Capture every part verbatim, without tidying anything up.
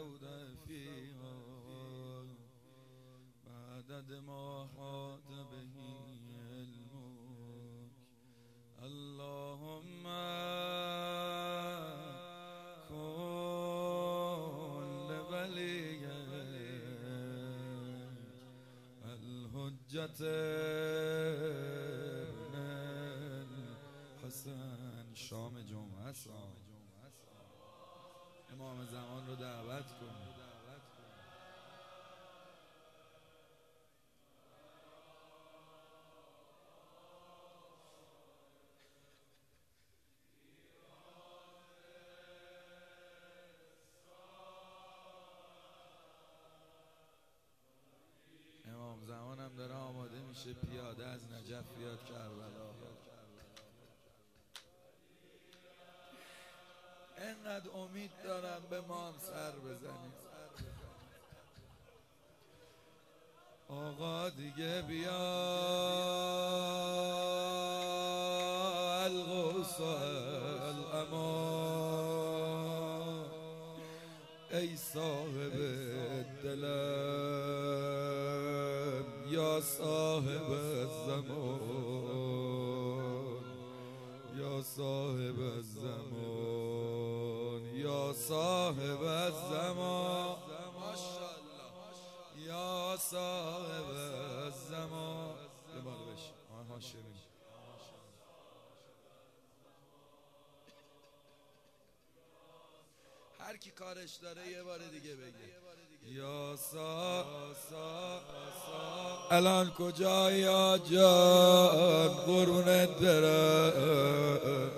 الموت فيها بعدد ما حاط به علمك اللهم كن لوليك الحجة ابن الحسن. شام جمعه است، امام زمان رو دعوت کن. امام زمان هم داره آماده میشه پیاده از نجف بیاد کربلا. انقدر امید دارم به ما هم سر بزنیم. آقا دیگه بیا الغوث الامان ای صاحب دلم یا صاحب الزمان یا صاحب الزمان یا صاحب الزمان یا صاحب الزمان. به بالا بشی هاشمی. هر کی کارش داره یه بار دیگه بگه یا سا سا سا. الان کجا یا جان قربونت برم.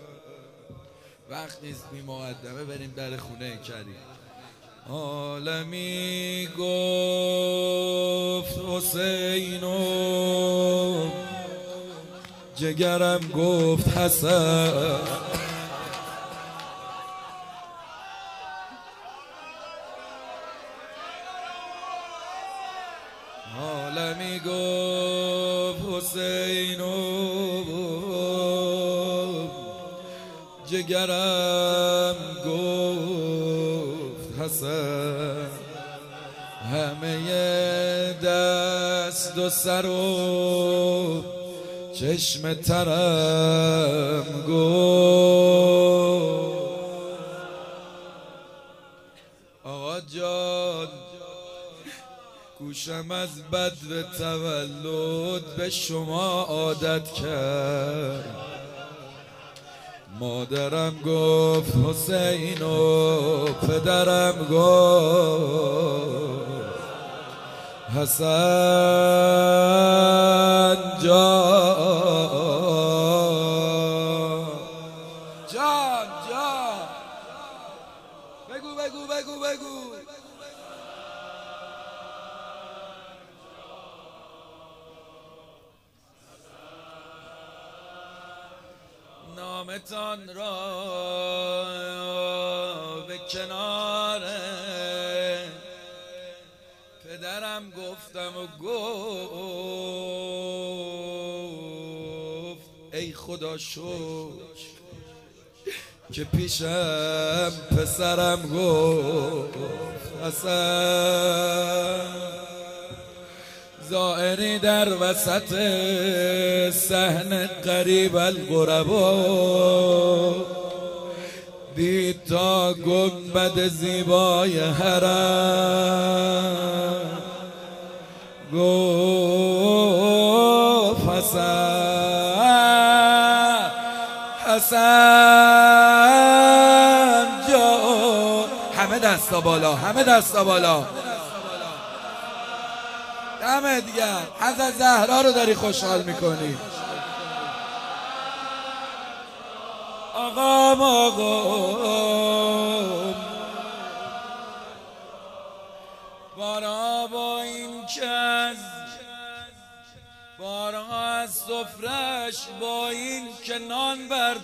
وقت نیست بی مقدمه بریم در خونه کریم. عالمی گفت حسینو جگرم گفت حسن عالمی گفت حسینو جگرم گفت حسن همه دست و سر و چشم ترم گفت آقا جان گوشم از بدر تولد به شما عادت کرد. مادرم گفت حسین و پدرم گفت حسن جان جان جان بگو بگو بگو بگو نامتان را به کنار پدرم گفتم و گفت ای خدا شکر که پیشم پسرم گفت حسن. زائری در وسط صحن قریب الغربا دید تا گنبد زیبای حرم گفت حسن حسن جان. همه دستا بالا همه دستا بالا. دمت گرم. حضرت زهرا رو داری خوشحال میکنی. آقام آقام بارها با این کس بارها از سفرش با این که نان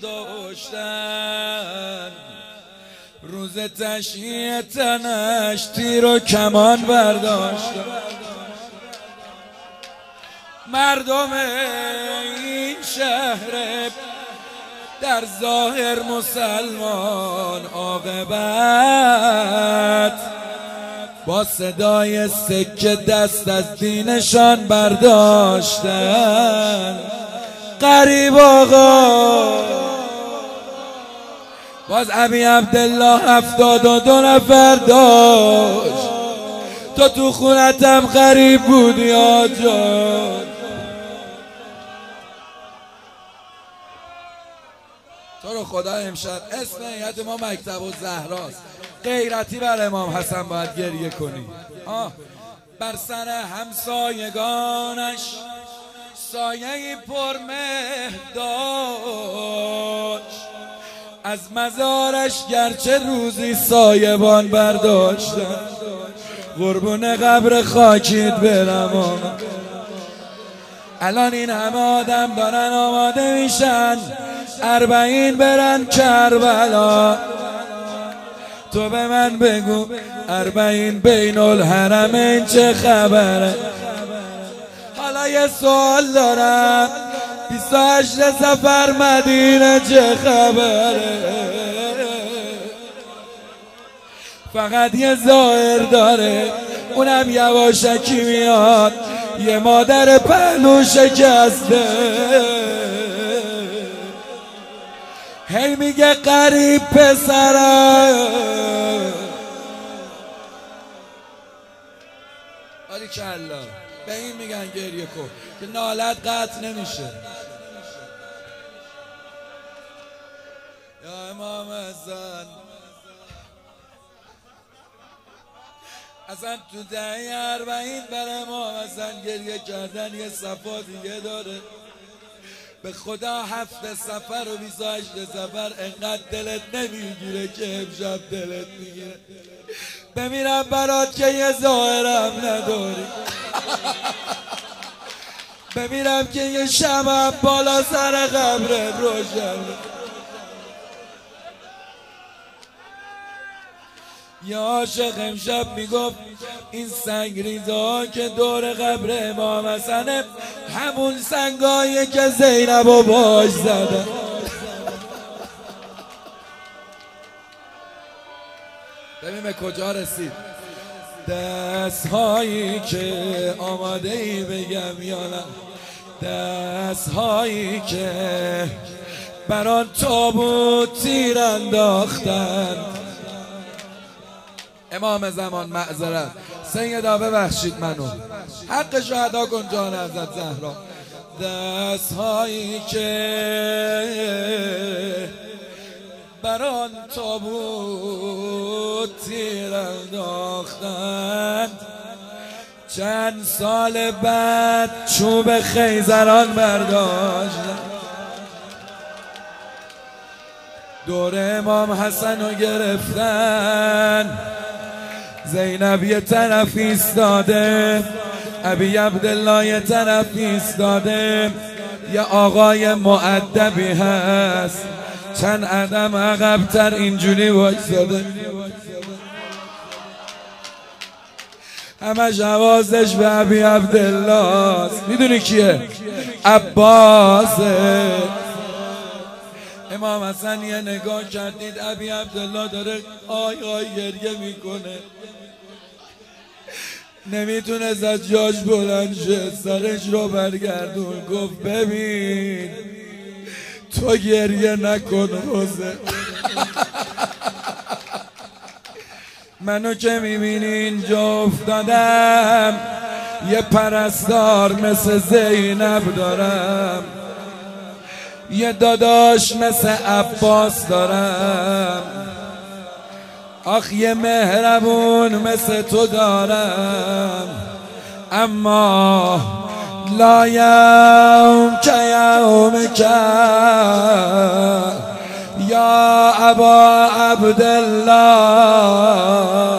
برداشتن روز تشییع تنش تیر و کمان برداشتن. مردم این شهر در ظاهر مسلمان عاقبت با صدای سکه دست از دینشان برداشتن. غریب آقا باز ابی عبدالله هفتاد و دو نفر داشت. تو تو خونتم غریب بودی آجان. تو رو خدا امشب اسم هیئت ما مکتب الزهراست، غیرتی بر امام حسن باید گریه کنی. آه بر سر همسایگانش سایه‌ای پرمه داشت، از مزارش گرچه روزی سایبان برداشتن. قربون قبر خاکیت برم آقا. الان این همه آدم دارن آماده میشن اربعین برن کربلا. تو به من بگو اربعین بین الحرمین چه خبره؟ حالا یه سوال دارم، بیست و هشت سفر مدینه چه خبره؟ فقط یه ظاهر داره، اونم یواشکی میاد یه مادر پهلو شکسته. هی میگه غریب پسرم. باریکلا به این میگن گریه کن که نالت قطع نمیشه. یا امام حسن اصلا تو دهه اربعین بر امام حسن گریه کردن یه صفا دیگه داره. به خدا هفت سفر و بیست و هشت سفر انقدر دلت نمیگیره که امشب دلت میگیره. بمیرم برات که یه ظاهرم نداری. بمیرم که یه شمع بالا سر قبرت روشن. یه عاشق امشب میگفت این سنگریزا که دور قبر امام حسنه همون سنگایی که زینب و باش زده. ببین به کجا رسید. دست هایی که آماده ای بگم یا نه، دست هایی که بران تابوت تیر انداختن. امام زمان معذرت سیدا ببخشید منو، حقشو ادا کن جان حضرت زهرا. دست هایی که بران تابوت تیر انداختند، چند سال بعد چوب خیزران برداشتند. دور امام حسن رو گرفتن. زینب یه طرف ایستاده، ابی عبدالله یه طرف ایستاده. یه آقای مؤدبی هست چند قدم عقب‌تر اینجوری وایساده، همش حواسش به ابی عبدالله است. میدونی کیه؟ عباسه. امام حسن یه نگاه کردید ابی عبدالله داره آی آی گریه میکنه، نمیتونه از جاش بلند شه، سرش رو برگردون گفت ببین تو گریه نکن روزه. منو که میبینی اینجا افتادم، یه پرستار مثل زینب دارم، یه داداش مثل عباس دارم، آخ یه مهربون مثل تو دارم. اما لا یوم که یوم که یا ابا عبدالله.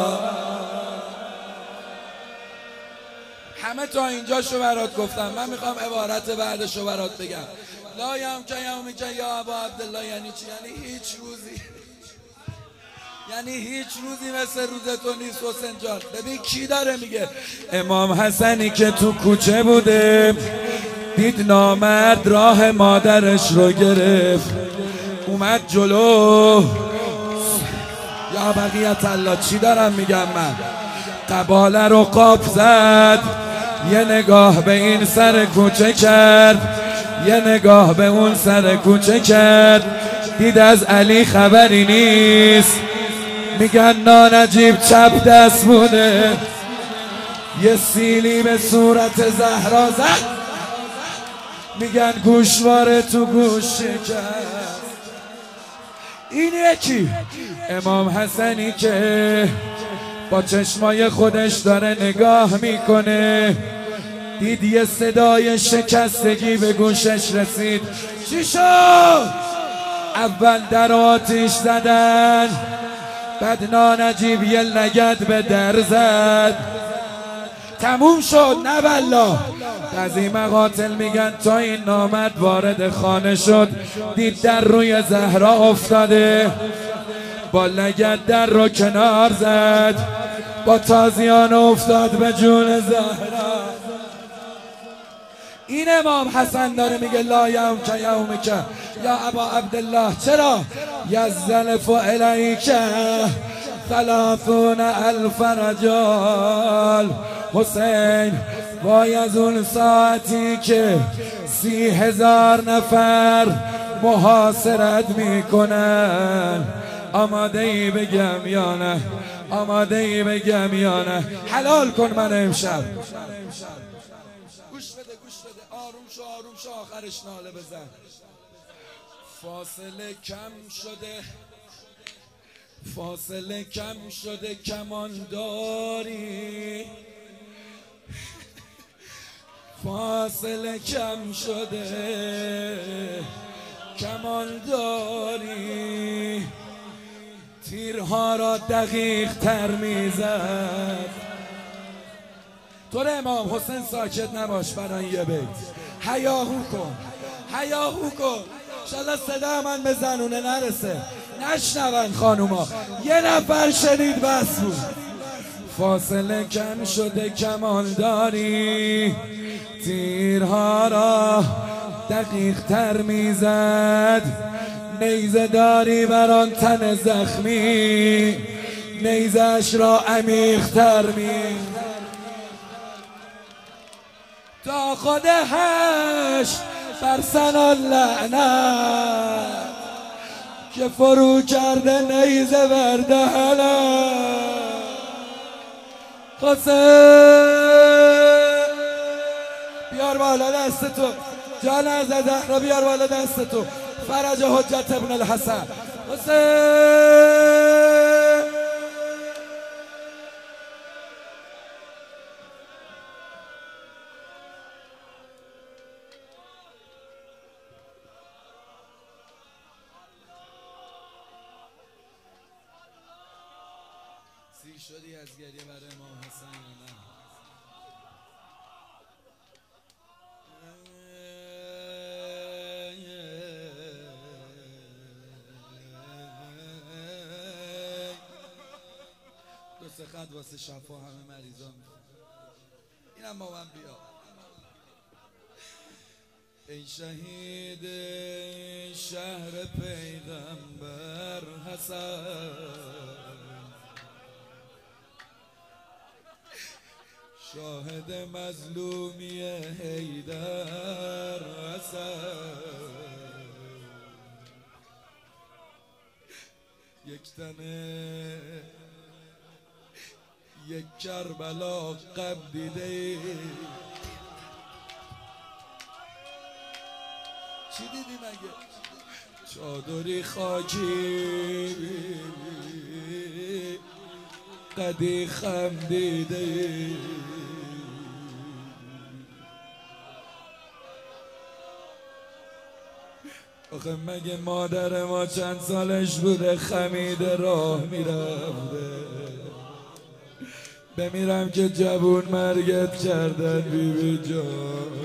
همه تا اینجا شو برات گفتم، من میخوام عبارت بعدشو برات بگم. لا یوم که یوم که یا ابا عبدالله یعنی چی؟ یعنی هیچ روزی، یعنی هیچ روزی مثل روز تو نیست حسین جان. ببین کی داره میگه؟ امام حسنی که تو کوچه بوده، دید نامرد راه مادرش رو گرفت، اومد جلو. یا بقیت الله چی دارم میگم من؟ قباله رو قاب زد، یه نگاه به این سر کوچه کرد، یه نگاه به اون سر کوچه کرد، دید از علی خبری نیست. میگن نانجیب چپ دست بوده، یه سیلی به صورت زهرا زد، میگن گوشواره تو گوش شکست. این یکی امام حسنی که با چشمای خودش داره نگاه میکنه، دید یه صدای شکستگی به گوشش رسید. چی شد؟ اول در آتیش زدن، بعد نانجیب یه لگد به در زد. تموم شد. نه والله. از این مقاتل میگن تا این نامرد وارد خانه شد، دید در روی زهرا افتاده، با لگد در رو کنار زد، با تازیان افتاد به جون زهرا. این امام حسن داره میگه لا یوم که یوم که یا ابا عبدالله. چرا؟ یزلف الیک ثلاثون الف رجال. حسین وای از اون ساعتی که سی هزار نفر محاصرت میکنن. آماده ای بگم یا نه؟ آماده ای بگم یا نه؟ حلال کن من امشب. گوش بده گوش بده، آروم شو آروم شو، آخرش ناله بزن. فاصله کم شده، فاصله کم شده، کمان داری. فاصله کم شده، کمان داری. تیرها را دقیق تر میزد. تو امام حسین ساکت نباش برای یه بیت. حیاهو کن، حیاهو کن. شاید صدا من به زنونه نرسه، نشنون خانوما. یه نفر شنید بس بود. فاصله کم شده، کمال داری. تیرها را دقیق تر میزد. نیزه داری بر آن تن زخمی، نیزش را عمیق تر میزد. تا خود هشت بر سنان لعنت که فرو کرده نیزه بر دهنم. حسین بیار بالا دست تو، جان از زهرا بیار بالا دست تو. فرج حجت ابن الحسن. حسین سیر شدی از گریه برای امام حسن یا نه؟ دو سه خط واسه شفا همه مریضان. اینم با من بیا. ای شهید شهر پیغمبر حسن، شاهد مظلومی حیدر حسن، یک تنه یک کربلا قبل دیده. چی دیدی مگه؟ چادری خاکی قدی خم دیده. آخه مگه مادر ما چند سالش بوده خمیده راه میرفته؟ بمیرم که جوون مرگت کردن بی بی جان.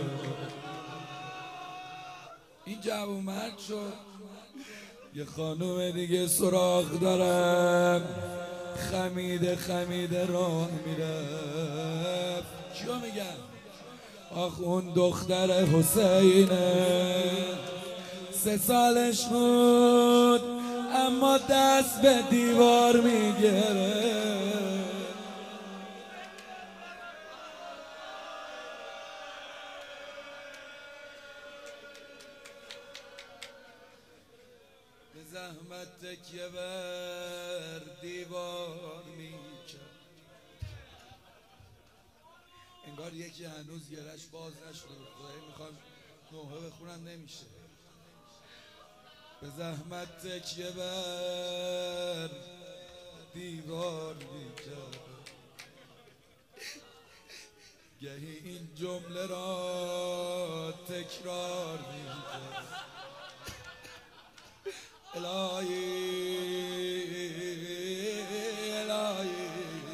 این جوون مرد شد. یه خانوم دیگه سراغ دارم، خمیده خمیده راه میرفت. کیو میگن؟ آخ اون دختر حسینه، سه سالش بود اما دست به دیوار میگره. تکیه بر دیوار میکرد. انگار یکی هنوز گرش باز نشده بود. خدایی میخوام نوحه بخونم نمیشه. به زحمت تکیه بر دیوار میکرد. گهی این جمله را تکرار میکرد. الهی الهی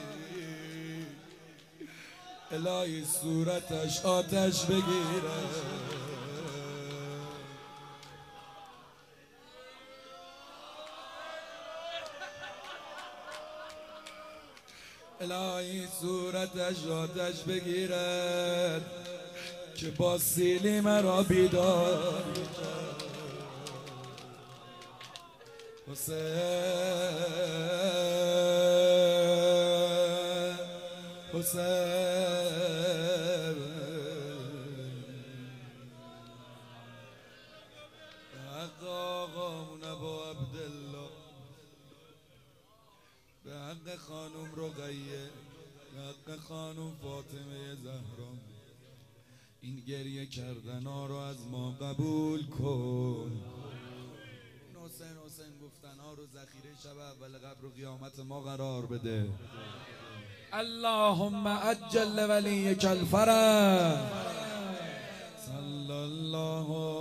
الهی صورتش آتش بگیره. الهی صورتش آتش بگیرد که با سیلی مرا بیدار کرد. حسین حسین به حق آقامون ابو عبدالله، به حق خانم رقیه، به حق خانم فاطمه زهرا، این گریه کردن ها رو از ما قبول کن. حسین حسین گفتن ها رو ذخیره شب اول قبر و قیامت ما قرار بده. اللهم عجل ولیک الفرج. صلی الله